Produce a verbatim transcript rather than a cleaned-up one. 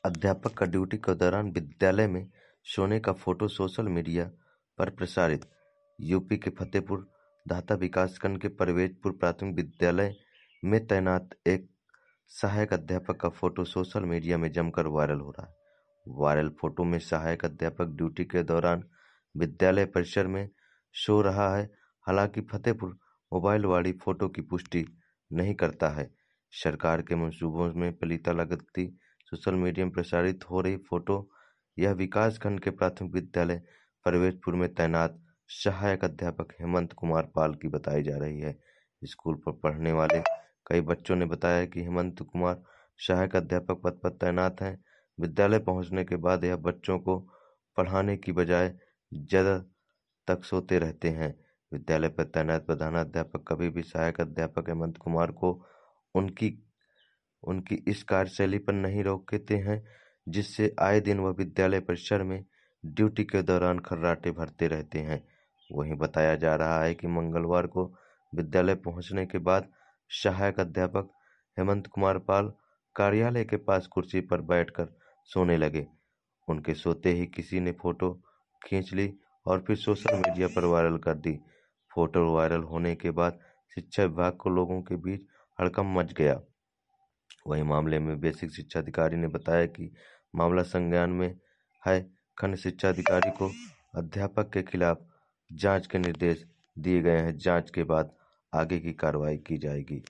अध्यापक का ड्यूटी के दौरान विद्यालय में सोने का फोटो सोशल मीडिया पर प्रसारित। यूपी के फतेहपुर दाता विकासखंड के परवेजपुर प्राथमिक विद्यालय में तैनात एक सहायक अध्यापक का फोटो सोशल मीडिया में जमकर वायरल हो रहा है। वायरल फोटो में सहायक अध्यापक ड्यूटी के दौरान विद्यालय परिसर में सो रहा है। हालांकि फतेहपुर मोबाइल वाली फोटो की पुष्टि नहीं करता है। सरकार के मंसूबों में पलीता लगती सोशल मीडिया में प्रसारित हो रही फोटो यह विकासखंड के प्राथमिक विद्यालय परवेजपुर में तैनात सहायक अध्यापक हेमंत कुमार पाल की बताई जा रही है। स्कूल पर पढ़ने वाले कई बच्चों ने बताया कि हेमंत कुमार सहायक अध्यापक पद पर तैनात हैं। विद्यालय पहुंचने के बाद यह बच्चों को पढ़ाने की बजाय ज्यादा तक सोते रहते हैं। विद्यालय पर तैनात प्रधानाध्यापक कभी भी सहायक अध्यापक हेमंत कुमार को उनकी उनकी इस कार्यशैली पर नहीं रोकते हैं, जिससे आए दिन वह विद्यालय परिसर में ड्यूटी के दौरान खर्राटे भरते रहते हैं। वहीं बताया जा रहा है कि मंगलवार को विद्यालय पहुंचने के बाद सहायक अध्यापक हेमंत कुमार पाल कार्यालय के पास कुर्सी पर बैठकर सोने लगे। उनके सोते ही किसी ने फोटो खींच ली और फिर सोशल मीडिया पर वायरल कर दी। फोटो वायरल होने के बाद शिक्षा विभाग को लोगों के बीच हड़कंप मच गया। वहीं मामले में बेसिक शिक्षा अधिकारी ने बताया कि मामला संज्ञान में है। खंड शिक्षा अधिकारी को अध्यापक के खिलाफ जांच के निर्देश दिए गए हैं। जांच के बाद आगे की कार्रवाई की जाएगी।